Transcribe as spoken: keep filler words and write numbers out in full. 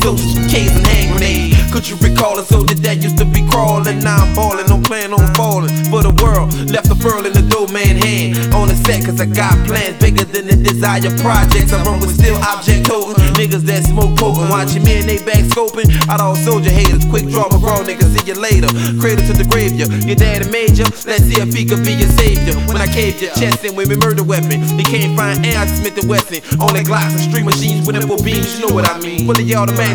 soldiers with K's and hand grenades. Could you recall a soldier that used to be crawling? Now I'm ballin', don't plan on falling for the world. Left the pearl in the doorman hand on the set, cause I got plans bigger than the desire projects. I run with still object toting niggas that smoke poking, watching me and they back scoping out all soldier haters. Quick draw McGraw, niggas, see you later. Cradle to the grave, ya. Your daddy major, let's see if he could be your savior. When I caved your chest in with me murder weapon, he can't find air, Smith and Wesson. Only Glocks and street machines with nimble beams, you know what I mean. Fully automatic.